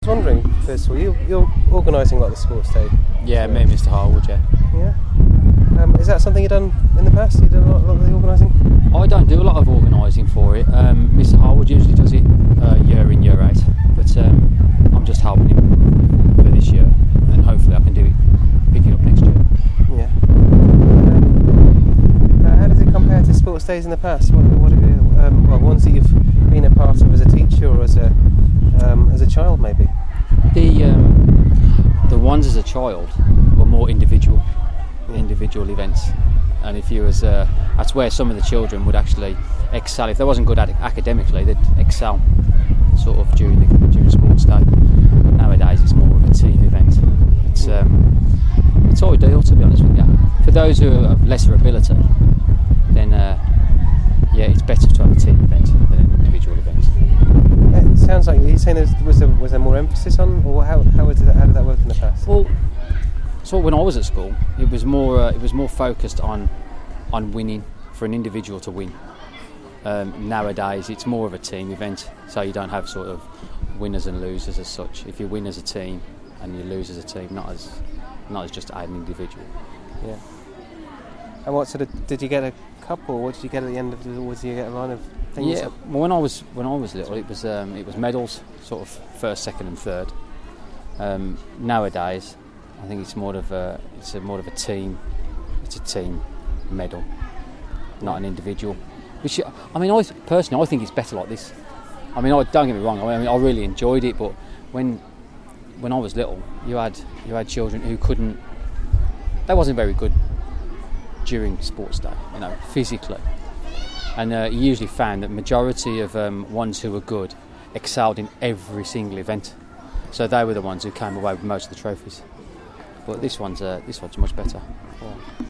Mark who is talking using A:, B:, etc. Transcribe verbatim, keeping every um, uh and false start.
A: I was wondering, first of all, you, you're organising like the sports day.
B: Yeah, me and Mister Harwood, yeah.
A: Yeah. Um, is that something you've done in the past? You've done a lot, lot of the organising?
B: I don't do a lot of organising for it. Um, Mister Harwood usually does it uh, year in, year out, but um, I'm just helping him for this year, and hopefully I can do it, pick it up next year.
A: Yeah. Um, uh, how does it compare to sports days in the past? What, what have you, um, well, ones that you've been a part of as a teacher or as a um, as a child, maybe?
B: The um, the ones as a child were more individual, yeah. individual events, and if you was, uh, that's where some of the children would actually excel. If they wasn't good at it academically, they'd excel, sort of during the during sports day. But nowadays, it's more of a team event. It's um, it's ideal, to be honest with you. For those who have lesser ability, then uh, yeah, it's better to have a team event than an individual event.
A: It sounds like you're saying there was there, was there more emphasis on, or how how did that, how did that work in the past?
B: Well, so when I was at school, it was more uh, it was more focused on on winning, for an individual to win. Um, nowadays, it's more of a team event, so you don't have sort of winners and losers as such. If you win as a team and you lose as a team, not as not as just an individual.
A: Yeah. And what sort of did you get a cup, or what did you get at the end of the? Or did you get a line of things?
B: Yeah. Well, when I was when I was little, it was um, it was medals, sort of first, second, and third. Um, nowadays, I think it's more of a it's a more of a team. It's a team medal, not an individual. Which, I mean, I personally I think it's better like this. I mean, I, don't get me wrong. I mean, I really enjoyed it, but when when I was little, you had you had children who couldn't. They wasn't very good during sports day, you know, physically, and uh, you usually found that majority of um, ones who were good excelled in every single event. So they were the ones who came away with most of the trophies. But this one's uh, this one's much better.
A: Yeah.